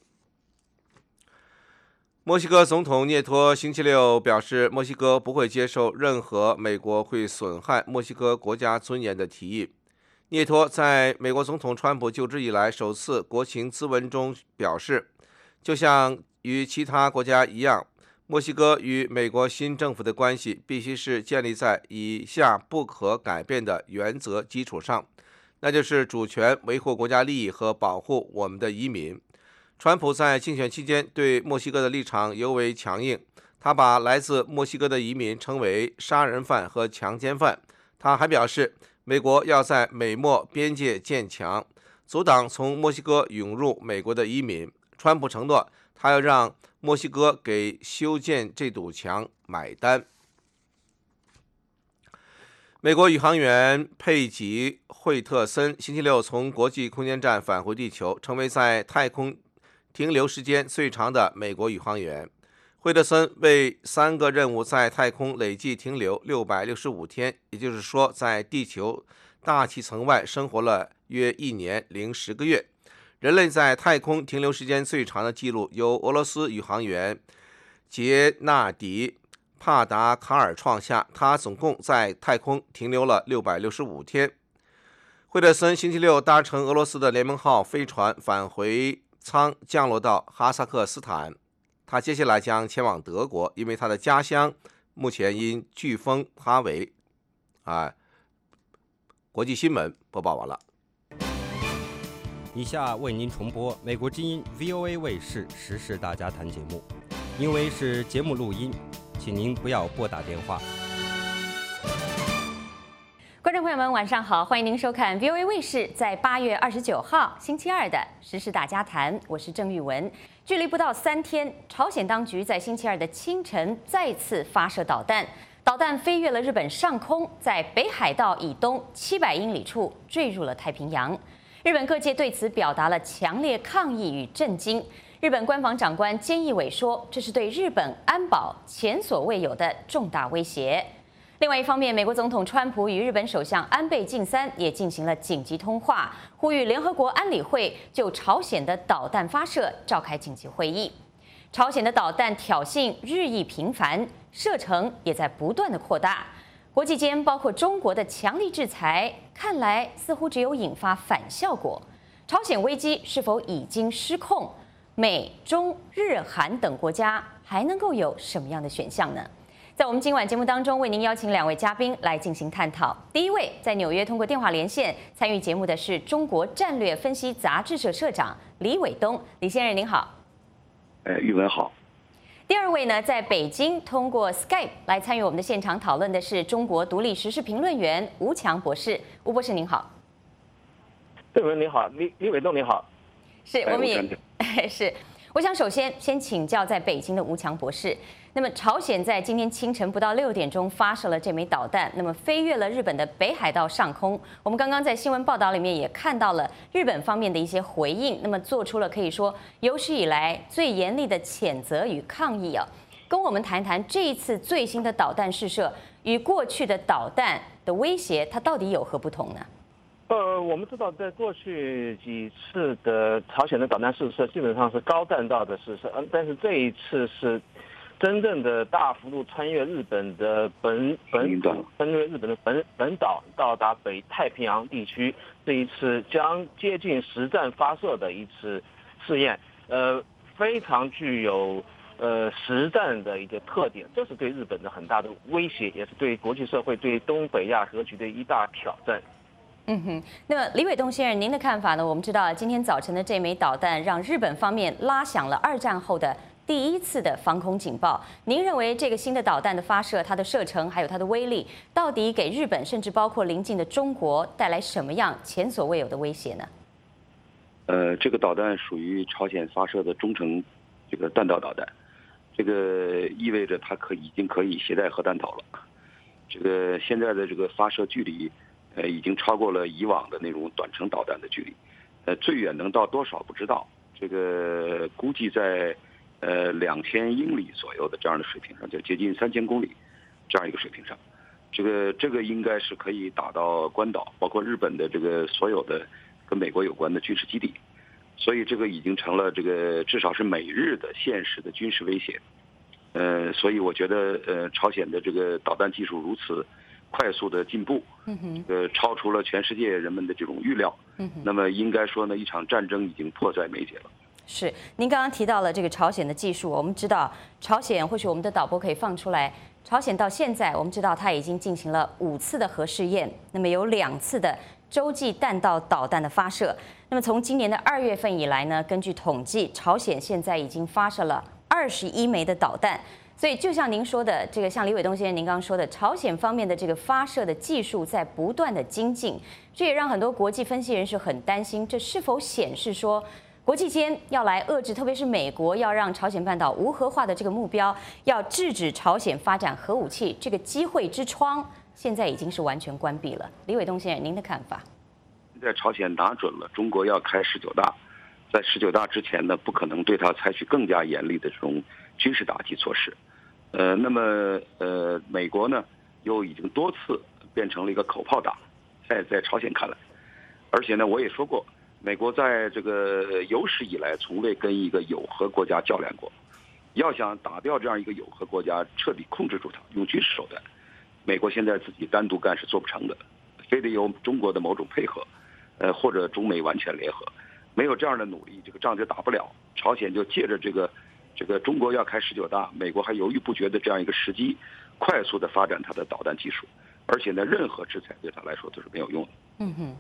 墨西哥总统涅托星期六表示，墨西哥不会接受任何美国会损害墨西哥国家尊严的提议。涅托在美国总统川普就职以来首次国情咨文中表示，就像与其他国家一样，墨西哥与美国新政府的关系必须是建立在以下不可改变的原则基础上，那就是主权、维护国家利益和保护我们的移民。川普在竞选期间对墨西哥的立场尤为强硬，他把来自墨西哥的移民称为杀人犯和强奸犯。他还表示，美国要在美墨边界建墙，阻挡从墨西哥涌入美国的移民。川普承诺，他要让墨西哥给修建这堵墙买单。美国宇航员佩吉·惠特森星期六从国际空间站返回地球，成为在太空停留时间最长的美国宇航员。惠特森为三个任务在太空累计停留六百六十五天，也就是说，在地球大气层外生活了约一年零十个月。人类在太空停留时间最长的记录由俄罗斯宇航员杰纳迪·帕达卡尔创下，他总共在太空停留了六百六十五天。惠特森星期六搭乘俄罗斯的联盟号飞船返回舱降落到哈萨克斯坦，他接下来将前往德国，因为他的家乡目前因飓风哈维。啊，国际新闻播报完了。 以下为您重播美国之音 V O A 卫视时事大家谈节目，因为是节目录音，请您不要拨打电话。 观众朋友们，晚上好，欢迎您收看 V O A 卫视在八月二十九号星期二的时事大家谈，我是郑玉文。距离不到三天，朝鲜当局在星期二的清晨再次发射导弹，导弹飞越了日本上空，在北海道以东七百英里处坠入了太平洋。日本各界对此表达了强烈抗议与震惊。日本官房长官菅义伟说，这是对日本安保前所未有的重大威胁。另外一方面，美国总统川普与日本首相安倍晋三也进行了紧急通话，呼吁联合国安理会就朝鲜的导弹发射召开紧急会议。朝鲜的导弹挑衅日益频繁，射程也在不断的扩大。国际间包括中国的强力制裁，看来似乎只有引发反效果。朝鲜危机是否已经失控？美、中、日、韩等国家还能够有什么样的选项呢？在我们今晚节目当中，为您邀请两位嘉宾来进行探讨。第一位在纽约通过电话连线参与节目的是中国战略分析杂志社社长李伟东，李先生您好。 呃，玉文好。 第二位呢，在北京通过 Skype 来参与我们的现场讨论的是中国独立时事评论员吴强博士。吴博士您好。 玉文你好，李李伟东你好。 是，我们也是。我想首先先请教在北京的吴强博士。那么朝鲜在今天清晨不到六点钟发射了这枚导弹，那么飞越了日本的北海道上空。我们刚刚在新闻报道里面也看到了日本方面的一些回应，那么做出了可以说有史以来最严厉的谴责与抗议啊。跟我们谈谈这一次最新的导弹试射与过去的导弹的威胁，它到底有何不同呢？ 呃，我们知道，在过去几次的朝鲜的导弹试射，基本上是高弹道的试射，嗯，但是这一次是真正的大幅度穿越日本的本本土，穿越日本的本本岛，到达北太平洋地区。这一次将接近实战发射的一次试验，呃，非常具有呃实战的一个特点，这是对日本的很大的威胁，也是对国际社会、对东北亚和局的一大挑战。 嗯哼，那么李伟东先生，您的看法呢？我们知道今天早晨的这枚导弹让日本方面拉响了二战后的第一次的防空警报。您认为这个新的导弹的发射，它的射程还有它的威力，到底给日本甚至包括邻近的中国带来什么样前所未有的威胁呢？ 呃，这个导弹属于朝鲜发射的中程这个弹道导弹，这个意味着它可已经可以携带核弹头了。这个现在的这个发射距离。呃，已经超过了以往的那种短程导弹的距离，呃，最远能到多少不知道，这个估计在呃两千英里左右的这样的水平上，就接近三千公里这样一个水平上，这个这个应该是可以打到关岛，包括日本的这个所有的跟美国有关的军事基地，所以这个已经成了这个至少是美日的现实的军事威胁，呃，所以我觉得呃朝鲜的这个导弹技术如此快速的进步，呃，超出了全世界人们的这种预料。嗯，那么应该说呢，一场战争已经迫在眉睫了。 是，您刚刚提到了这个朝鲜的技术，我们知道朝鲜，或许我们的导播可以放出来，朝鲜到现在我们知道它已经进行了五次的核试验，那么有两次的洲际弹道导弹的发射。那么从今年的二月份以来呢，根据统计，朝鲜现在已经发射了二十一枚的导弹。所以，就像您说的，这个像李伟东先生您刚刚说的，朝鲜方面的这个发射的技术在不断的精进，这也让很多国际分析人士很担心，这是否显示说，国际间要来遏制，特别是美国要让朝鲜半岛无核化的这个目标，要制止朝鲜发展核武器，这个机会之窗现在已经是完全关闭了。李伟东先生，您的看法？ 现在朝鲜拿准了中国要开十九大，在十九大之前呢，不可能对它采取更加严厉的这种军事打击措施。呃，那么呃，美国呢又已经多次变成了一个口炮党，在在朝鲜看来，而且呢，我也说过，美国在这个有史以来从未跟一个有核国家较量过，要想打掉这样一个有核国家，彻底控制住它，用军事手段，美国现在自己单独干是做不成的，非得有中国的某种配合，呃，或者中美完全联合，没有这样的努力，这个仗就打不了。朝鲜就借着这个。这个中国要开十九大，美国还犹豫不决的这样一个时机，快速的发展它的导弹技术，而且呢，任何制裁对它来说都是没有用的。 嗯哼，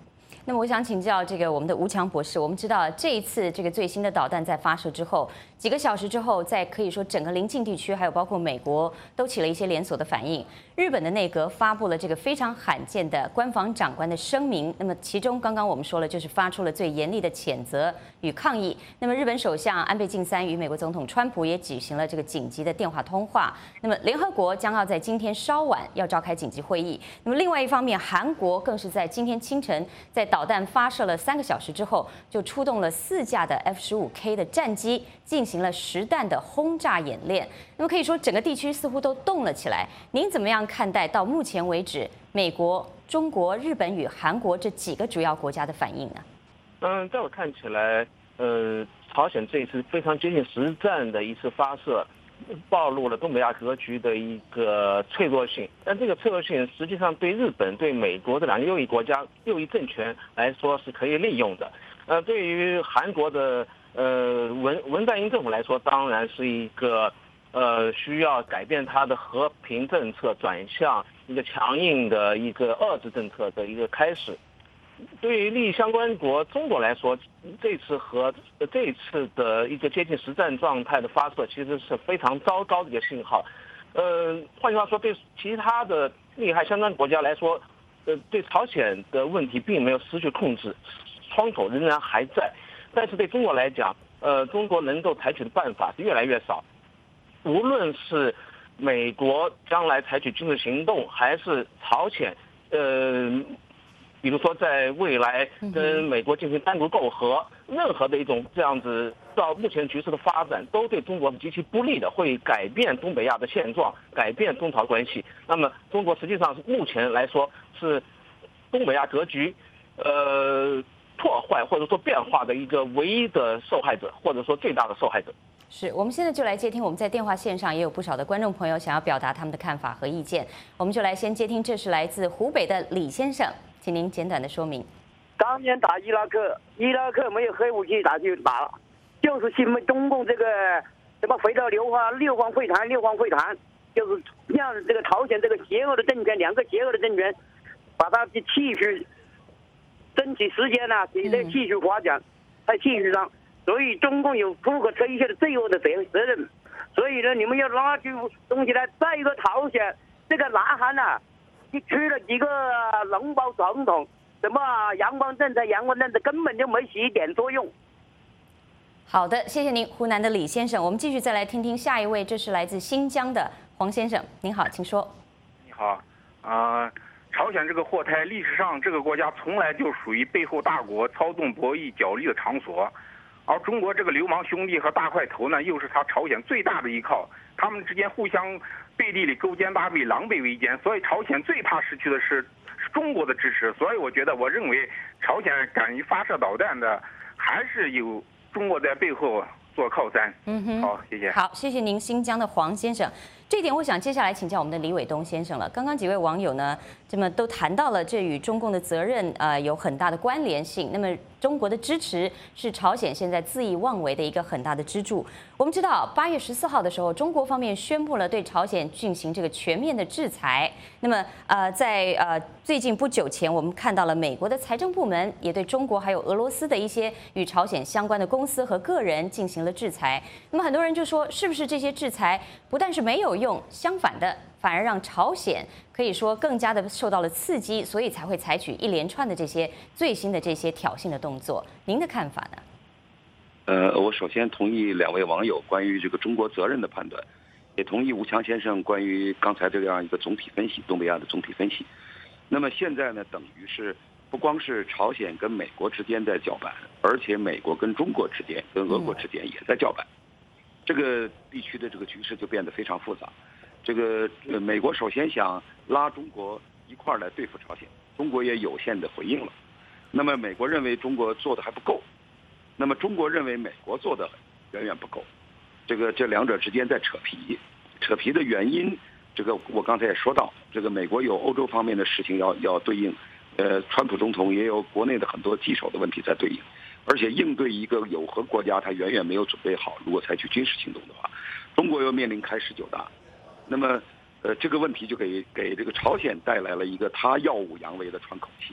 那么我想请教这个我们的吴强博士，我们知道这一次这个最新的导弹在发射之后，几个小时之后，在可以说整个邻近地区，还有包括美国，都起了一些连锁的反应。日本的内阁发布了这个非常罕见的官方长官的声明，那么其中刚刚我们说了，就是发出了最严厉的谴责与抗议。那么日本首相安倍晋三与美国总统川普也举行了这个紧急的电话通话。那么联合国将要在今天稍晚要召开紧急会议。那么另外一方面，韩国更是在今天清晨在导弹发射了三个小时之后，就出动了四架的 F 十五 K 的战机，进行了实弹的轰炸演练。那么可以说，整个地区似乎都动了起来。您怎么样看待到目前为止美国、中国、日本与韩国这几个主要国家的反应呢？ 嗯，在我看起来，呃，朝鲜这一次非常接近实战的一次发射，暴露了东北亚格局的一个脆弱性。但这个脆弱性实际上对日本、对美国这两个右翼国家、右翼政权来说是可以利用的。呃，对于韩国的呃文文在寅政府来说，当然是一个呃需要改变它的和平政策，转向一个强硬的一个遏制政策的一个开始。对于利益相关国中国来说，这次和这一次的一个接近实战状态的发射，其实是非常糟糕的一个信号。呃，换句话说，对其他的利害相关国家来说，呃，对朝鲜的问题并没有失去控制，窗口仍然还在。但是对中国来讲，呃，中国能够采取的办法是越来越少。无论是美国将来采取军事行动，还是朝鲜，呃。比如说，在未来跟美国进行单独媾和，任何的一种这样子，到目前局势的发展，都对中国极其不利的，会改变东北亚的现状，改变中朝关系。那么，中国实际上是目前来说是东北亚格局，呃，破坏或者说变化的一个唯一的受害者，或者说最大的受害者。 是我们现在就来接听，我们在电话线上也有不少的观众朋友想要表达他们的看法和意见，我们就来先接听，这是来自湖北的李先生。请您简短的说明。 当年打伊拉克，伊拉克没有核武器打就打了，就是因为中共这个什么回到六方六方会谈，六方会谈就是让这个朝鲜这个邪恶的政权，两个邪恶的政权，把它继续争取时间呢、啊，给它继续发展，在继续上，所以中共有不可推卸的罪恶的责责任，所以呢，你们要拉出东西来。再一个，朝鲜这个南韩呐、啊。去了几个脓包总统，什么阳光政策、阳光政策根本就没起一点作用。 好的，谢谢您，湖南的李先生。我们继续再来听听下一位，这是来自新疆的黄先生。您好，请说。 你好，啊、呃，朝鲜这个祸胎，历史上这个国家从来就属于背后大国操纵博弈角力的场所，而中国这个流氓兄弟和大块头呢，又是他朝鲜最大的依靠，他们之间互相背地里勾肩搭背，狼狈为奸，所以朝鲜最怕失去的是中国的支持。所以我觉得，我认为朝鲜敢于发射导弹的，还是有中国在背后做靠山。 嗯哼， 好，谢谢。 好，谢谢您，新疆的黄先生。这一点我想接下来请教我们的李伟东先生了。刚刚几位网友呢，这么都谈到了这与中共的责任呃有很大的关联性。那么中国的支持是朝鲜现在恣意妄为的一个很大的支柱。我们知道八月十四号的时候，中国方面宣布了对朝鲜进行这个全面的制裁。那么呃在呃最近不久前，我们看到了美国的财政部门也对中国还有俄罗斯的一些与朝鲜相关的公司和个人进行了制裁。那么很多人就说，是不是这些制裁不但是没有用，相反的，反而让朝鲜可以说更加的受到了刺激，所以才会采取一连串的这些最新的这些挑衅的动作。您的看法呢？ 呃，我首先同意两位网友关于这个中国责任的判断，也同意吴强先生关于刚才这样一个总体分析，东北亚的总体分析。那么现在呢，等于是不光是朝鲜跟美国之间在叫板，而且美国跟中国之间、跟俄国之间也在叫板。这个地区的这个局势就变得非常复杂。这个呃，美国首先想拉中国一块儿来对付朝鲜，中国也有限的回应了。那么美国认为中国做的还不够，那么中国认为美国做的远远不够。这个这两者之间在扯皮，扯皮的原因，这个我刚才也说到，这个美国有欧洲方面的事情要要对应，呃，川普总统也有国内的很多棘手的问题在对应。而且应对一个有核国家，他远远没有准备好。如果采取军事行动的话，中国又面临开十九大，那么，呃，这个问题就给给这个朝鲜带来了一个他耀武扬威的喘口气。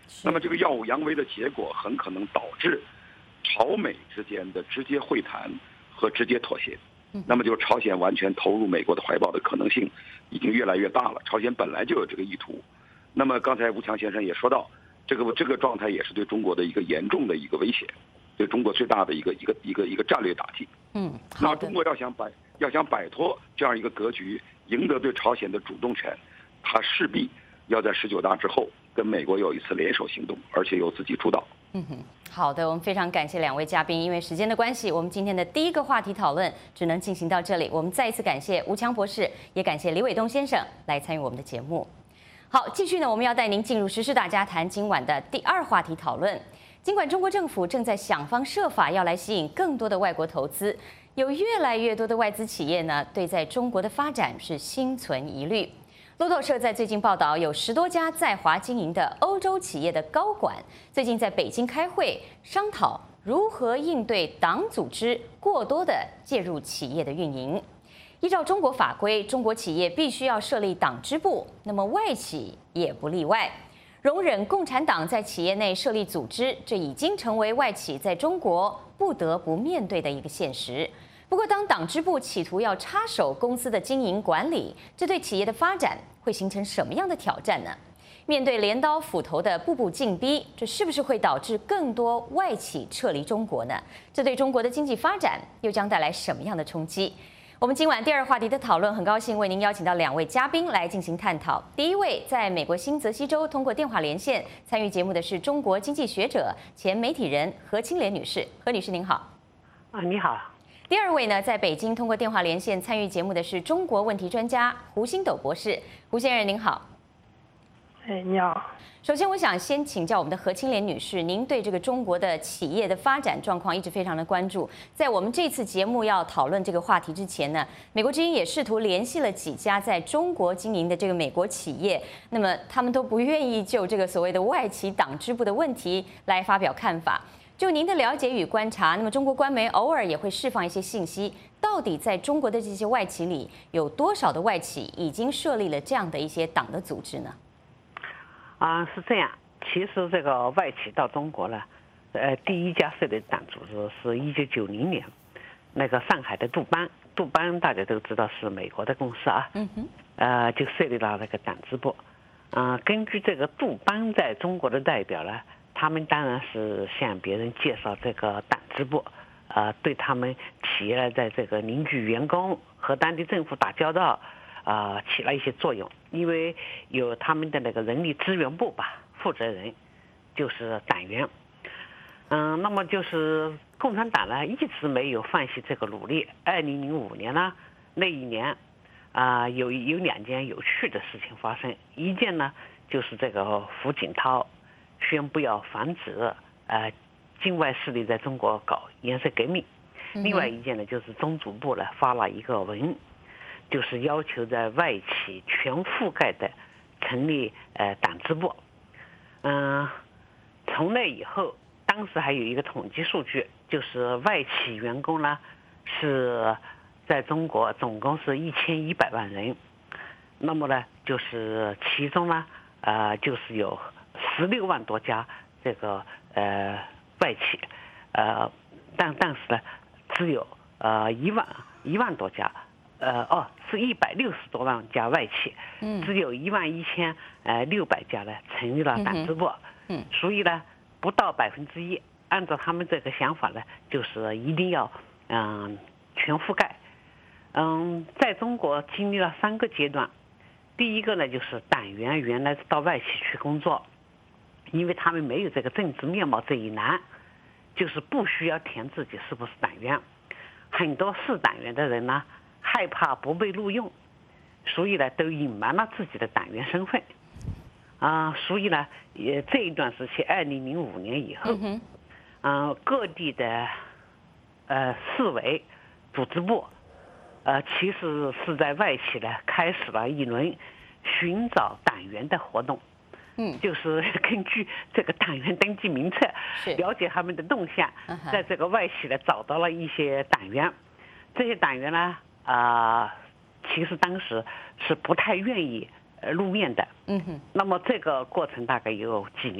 那么这个耀武扬威的结果很可能导致朝美之间的直接会谈和直接妥协。那么就是朝鲜完全投入美国的怀抱的可能性已经越来越大了。朝鲜本来就有这个意图。那么刚才吴强先生也说到，这个这个状态也是对中国的一个严重的一个威胁，对中国最大的一个一个一个一个战略打击。 嗯， 那中国要想摆要想摆脱这样一个格局，赢得对朝鲜的主动权，它势必要在十九大之后跟美国有一次联手行动，而且由自己主导。 嗯哼，好的，我们非常感谢两位嘉宾，因为时间的关系，我们今天的第一个话题讨论只能进行到这里。我们再一次感谢吴强博士，也感谢李伟东先生来参与我们的节目。好，继续呢，我们要带您进入时事大家谈今晚的第二话题讨论。尽管中国政府正在想方设法要来吸引更多的外国投资，有越来越多的外资企业呢，对在中国的发展是心存疑虑。路透社在最近报道，有十多家在华经营的欧洲企业的高管，最近在北京开会商讨如何应对党组织过多的介入企业的运营。依照中国法规，中国企业必须要设立党支部，那么外企也不例外。容忍共产党在企业内设立组织，这已经成为外企在中国不得不面对的一个现实。不过，当党支部企图要插手公司的经营管理，这对企业的发展会形成什么样的挑战呢？面对镰刀斧头的步步进逼，这是不是会导致更多外企撤离中国呢？这对中国的经济发展又将带来什么样的冲击？我们今晚第二话题的讨论，很高兴为您邀请到两位嘉宾来进行探讨。第一位在美国新泽西州通过电话连线参与节目的是中国经济学者、前媒体人何清莲女士。何女士您好。 啊，你好。 第二位呢，在北京通过电话连线参与节目的是中国问题专家胡星斗博士。胡先生您好。 哎，你好。 首先，我想先请教我们的何清莲女士，您对这个中国的企业的发展状况一直非常的关注。在我们这次节目要讨论这个话题之前呢，美国之音也试图联系了几家在中国经营的这个美国企业，那么他们都不愿意就这个所谓的外企党支部的问题来发表看法。就您的了解与观察，那么中国官媒偶尔也会释放一些信息，到底在中国的这些外企里，有多少的外企已经设立了这样的一些党的组织呢？ 啊，是这样。其实这个外企到中国呢，呃，第一家设立的党组织是一九九零年，那个上海的杜邦，杜邦大家都知道是美国的公司啊， 嗯哼， 呃，就设立了那个党支部。啊、呃，根据这个杜邦在中国的代表呢，他们当然是向别人介绍这个党支部，呃，对他们企业在这个凝聚员工和当地政府打交道，啊、呃，起了一些作用。因为有他们的那个人力资源部吧，负责人就是党员。嗯，那么就是共产党呢一直没有放弃这个努力。二零零五年呢，那一年啊、呃，有有两件有趣的事情发生。一件呢就是这个胡锦涛宣布要防止呃境外势力在中国搞颜色革命。另外一件呢，就是中组部呢发了一个文，就是要求在外企全覆盖的成立呃党支部。嗯、呃，从那以后，当时还有一个统计数据，就是外企员工呢是在中国总共是一千一百万人。那么呢，就是其中呢，呃，就是有十六万多家这个呃外企，呃，但但是呢，只有呃一万一万多家，呃哦，是一百六十多万家外企， 嗯， 只有一万一千呃六百家呢成立了党支部， 嗯， 所以呢，不到百分之一。按照他们这个想法呢，就是一定要嗯、呃、全覆盖。嗯，在中国经历了三个阶段。第一个呢，就是党员原来到外企去工作，因为他们没有这个政治面貌这一栏，就是不需要填自己是不是党员。很多是党员的人呢，害怕不被录用，所以呢，都隐瞒了自己的党员身份。啊、呃，所以呢，也这一段时期，二零零五年以后，嗯、呃，各地的呃市委、组织部。呃，其实是在外企呢开始了一轮寻找党员的活动， 嗯， 就是根据这个党员登记名册，了解他们的动向，在这个外企呢找到了一些党员，这些党员呢，啊、呃，其实当时是不太愿意露面的， 嗯哼， 那么这个过程大概有几年，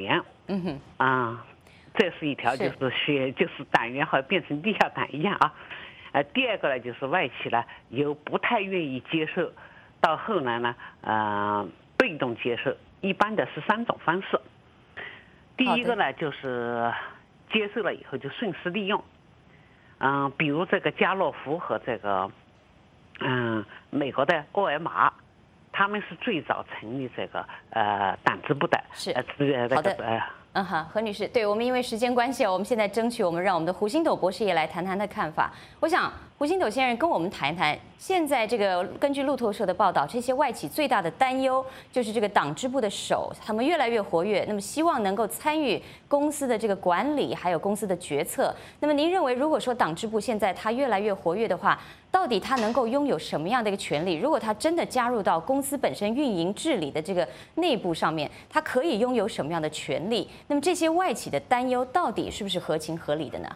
嗯哼，啊，这是一条就是学就是党员好变成地下党一样啊。呃，第二个呢就是外企呢由不太愿意接受，到后来呢，呃，被动接受，一般的是三种方式。第一个呢就是接受了以后就顺势利用，嗯、呃，比如这个家乐福和这个嗯、呃、美国的沃尔玛。他们是最早成立这个呃党支部的， 是呃这个好的呃。 嗯哈，何女士，对我们因为时间关系，我们现在争取我们让我们的胡星斗博士也来谈谈他的看法。我想胡星斗先生跟我们谈一谈，现在这个根据路透社的报道，这些外企最大的担忧就是这个党支部的手，他们越来越活跃，那么希望能够参与公司的这个管理，还有公司的决策。那么您认为，如果说党支部现在它越来越活跃的话，到底它能够拥有什么样的一个权利？如果它真的加入到公司本身运营治理的这个内部上面，它可以拥有什么样的权利？那么这些外企的担忧到底是不是合情合理的呢？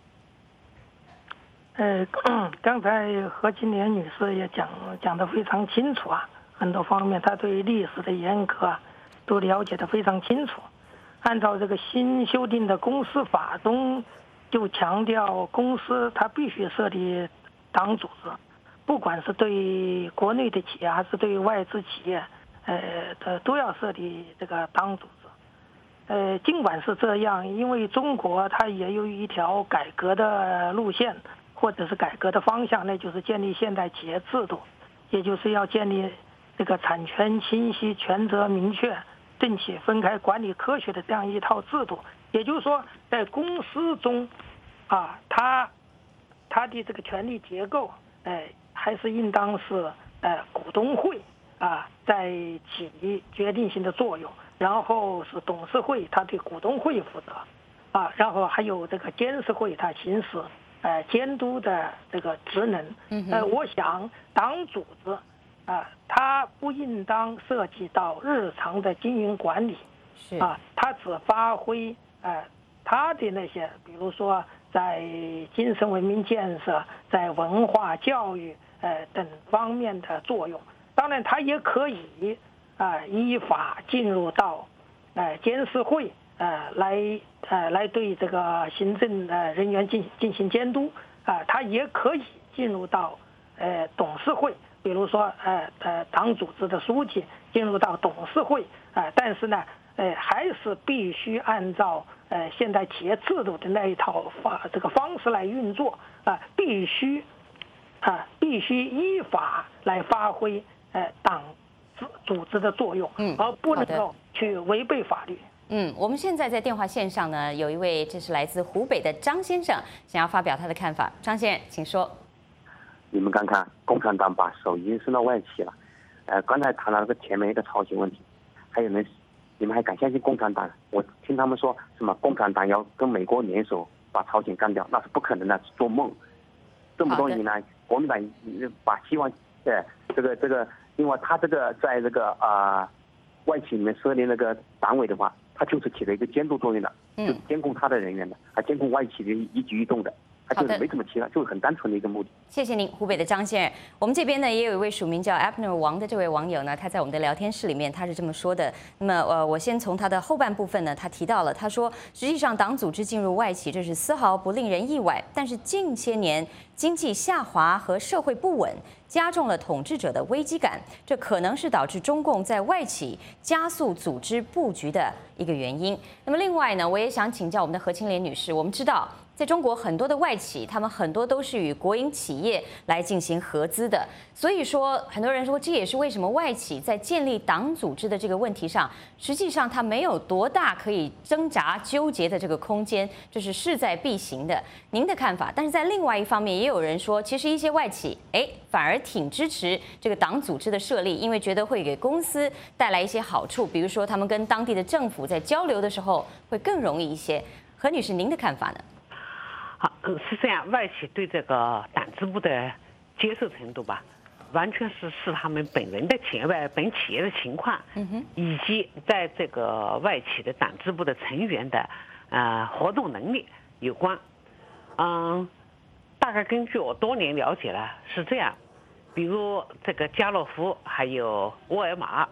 呃，刚才何金莲女士也讲讲得非常清楚啊，很多方面她对历史的严格啊都了解得非常清楚。按照这个新修订的公司法中，就强调公司它必须设立党组织，不管是对国内的企业还是对外资企业，呃，的都要设立这个党组织。呃，尽管是这样，因为中国它也有一条改革的路线，或者是改革的方向，那就是建立现代企业制度，也就是要建立这个产权清晰、权责明确、政企分开、管理科学的这样一套制度。也就是说，在公司中，啊，它它的这个权力结构，呃，还是应当是呃股东会啊在起决定性的作用，然后是董事会，它对股东会负责，啊，然后还有这个监事会，它行使呃监督的这个职能。呃，我想党组织啊，它不应当涉及到日常的经营管理，啊，它只发挥呃它的那些，比如说在精神文明建设、在文化教育呃等方面的作用。当然，它也可以啊、呃、依法进入到呃监事会呃来呃来对这个行政呃人员进进行监督啊、呃，它也可以进入到呃董事会，比如说呃呃党组织的书记进入到董事会啊、呃，但是呢呃还是必须按照呃现代企业制度的那一套方这个方式来运作啊、呃，必须啊、呃、必须依法来发挥呃党组织的作用， 嗯， 而不能够去违背法律。 嗯，我们现在在电话线上呢，有一位这是来自湖北的张先生，想要发表他的看法。张先生，请说。 你们看看，共产党把手已经伸到外企了。呃，刚才谈到那个前面一个朝鲜问题，还有人，你们还敢相信共产党？我听他们说什么共产党要跟美国联手把朝鲜干掉，那是不可能的，是做梦。这么多年来，国民党把希望在这个这个，另外他这个在这个啊、呃、外企里面设立那个党委的话，它就是起了一个监督作用的， 嗯， 就是监控他的人员的，还监控外企的一举一动的。他就是没怎么其他，就是很单纯的一个目的。 谢谢您，湖北的张先生。我们这边呢也有一位署名叫 Abner 王的这位网友呢，他在我们的聊天室里面他是这么说的。那么呃，我先从他的后半部分呢，他提到了，他说实际上党组织进入外企这是丝毫不令人意外，但是近些年经济下滑和社会不稳加重了统治者的危机感，这可能是导致中共在外企加速组织布局的一个原因。那么另外呢，我也想请教我们的何清莲女士，我们知道在中国很多的外企，他们很多都是与国营企业来进行合资的，所以说很多人说这也是为什么外企在建立党组织的这个问题上，实际上它没有多大可以挣扎纠结的这个空间，这是势在必行的。您的看法？但是在另外一方面，也有人说，其实一些外企，哎，反而挺支持这个党组织的设立，因为觉得会给公司带来一些好处，比如说他们跟当地的政府在交流的时候会更容易一些。何女士，您的看法呢？ 好，是这样，外企对这个党支部的接受程度吧，完全是视他们本人的情外本企业的情况， 嗯哼， 以及在这个外企的党支部的成员的呃活动能力有关。嗯，大概根据我多年了解了是这样，比如这个家乐福还有沃尔玛，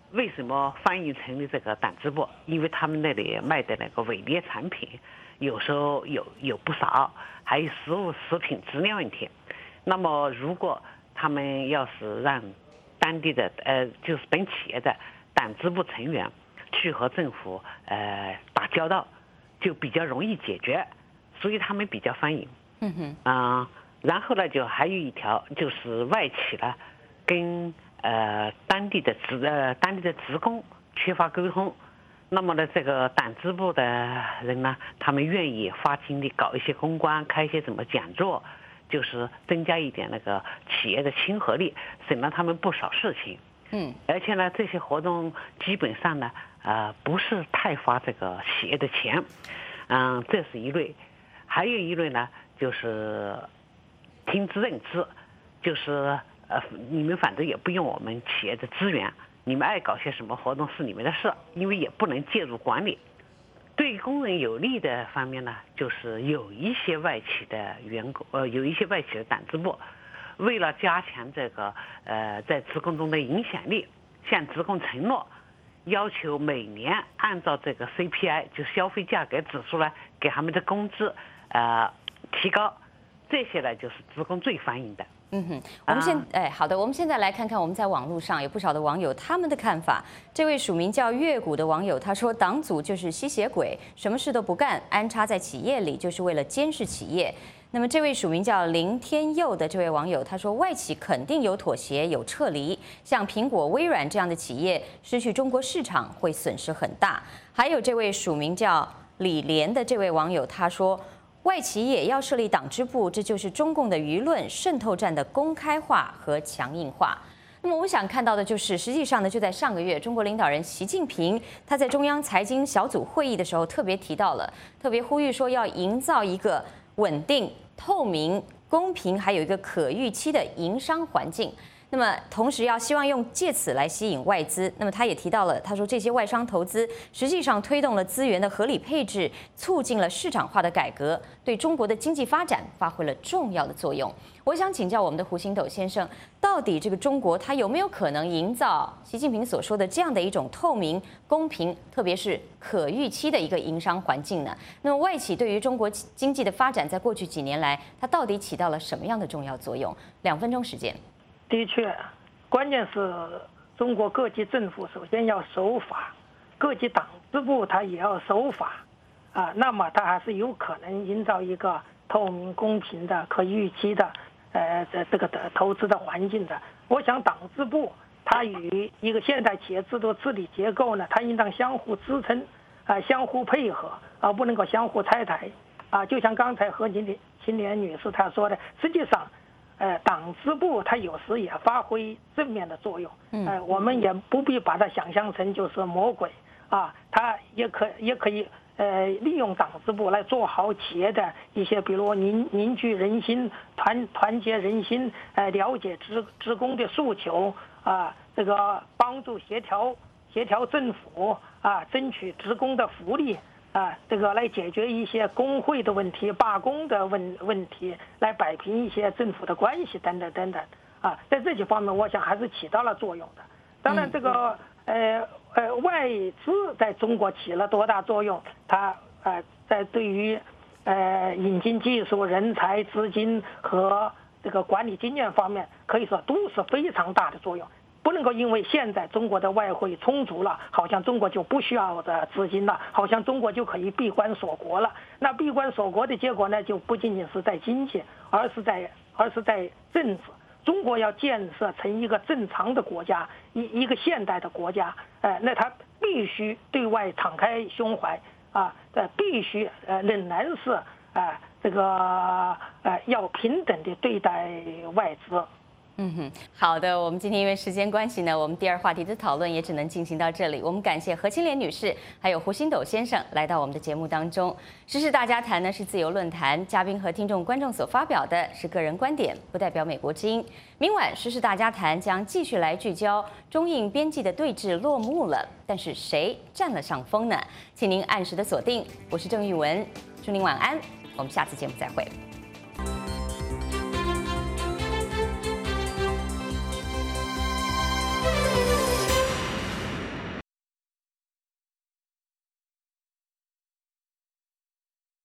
为什么翻译成了这个党支部？因为他们那里卖的那个伪劣产品，有时候有有不少，还有食物食品质量问题。那么如果他们要是让当地的呃，就是本企业的党支部成员去和政府呃打交道，就比较容易解决，所以他们比较欢迎。 嗯哼， 啊、呃，然后呢，就还有一条就是外企呢，跟呃当地的职呃当地的职工缺乏沟通，那么呢，这个党支部的人呢，他们愿意花精力搞一些公关，开一些什么讲座。就是增加一点那个企业的亲和力，省了他们不少事情。 嗯， 而且呢，这些活动基本上呢，呃，不是太花这个企业的钱。嗯，这是一类。还有一类呢，就是听之任之，就是呃，你们反正也不用我们企业的资源，你们爱搞些什么活动是你们的事，因为也不能介入管理。对工人有利的方面呢，就是有一些外企的员工，呃，有一些外企的党支部，为了加强这个呃在职工中的影响力，向职工承诺，要求每年按照这个 C P I 就消费价格指数呢，给他们的工资呃提高，这些呢就是职工最欢迎的。 嗯哼，我们现哎好的，我们现在来看看我们在网络上有不少的网友他们的看法。这位署名叫月谷的网友他说，党组就是吸血鬼，什么事都不干，安插在企业里就是为了监视企业。那么这位署名叫林天佑的这位网友他说，外企肯定有妥协有撤离，像苹果、微软这样的企业失去中国市场会损失很大。还有这位署名叫李莲的这位网友他说，外企也要设立党支部，这就是中共的舆论渗透战的公开化和强硬化。那么我想看到的就是，实际上呢，就在上个月，中国领导人习近平他在中央财经小组会议的时候特别提到了，特别呼吁说要营造一个稳定、透明、公平，还有一个可预期的营商环境。那么，同时要希望用借此来吸引外资。那么，他也提到了，他说这些外商投资实际上推动了资源的合理配置，促进了市场化的改革，对中国的经济发展发挥了重要的作用。我想请教我们的胡星斗先生，到底这个中国它有没有可能营造习近平所说的这样的一种透明、公平，特别是可预期的一个营商环境呢？那么，外企对于中国经济的发展，在过去几年来，它到底起到了什么样的重要作用？两分钟时间。 的确，关键是中国各级政府首先要守法，各级党支部它也要守法，啊，那么它还是有可能营造一个透明、公平的、可预期的，呃，这这个的投资的环境的。我想党支部它与一个现代企业制度治理结构呢，它应当相互支撑，啊，相互配合，而不能够相互拆台，啊，就像刚才何金青莲女士她说的，实际上。呃，党支部它有时也发挥正面的作用，呃，我们也不必把它想象成就是魔鬼啊，它也可也可以呃利用党支部来做好企业的一些，比如凝凝聚人心、团团结人心，呃，了解职职工的诉求啊，这个帮助协调协调政府啊，争取职工的福利。啊，这个来解决一些工会的问题、罢工的问问题，来摆平一些政府的关系等等等等。啊，在这些方面，我想还是起到了作用的。当然，这个呃呃外资在中国起了多大作用？它呃在对于呃引进技术、人才、资金和这个管理经验方面，可以说都是非常大的作用。不能够因为现在中国的外汇充足了，好像中国就不需要的资金了，好像中国就可以闭关锁国了。那闭关锁国的结果呢，就不仅仅是在经济，而是在而是在政治。中国要建设成一个正常的国家，一一个现代的国家，呃，那它必须对外敞开胸怀啊，呃，必须呃仍然是啊、呃、这个呃要平等的对待外资。 嗯哼，好的，我们今天因为时间关系呢，我们第二话题的讨论也只能进行到这里。我们感谢何青莲女士还有胡星斗先生来到我们的节目当中。时事大家谈呢是自由论坛，嘉宾和听众观众所发表的是个人观点，不代表美国之音。明晚时事大家谈将继续来聚焦中印边际的对峙落幕了，但是谁占了上风呢？请您按时的锁定，我是郑玉文，祝您晚安，我们下次节目再会。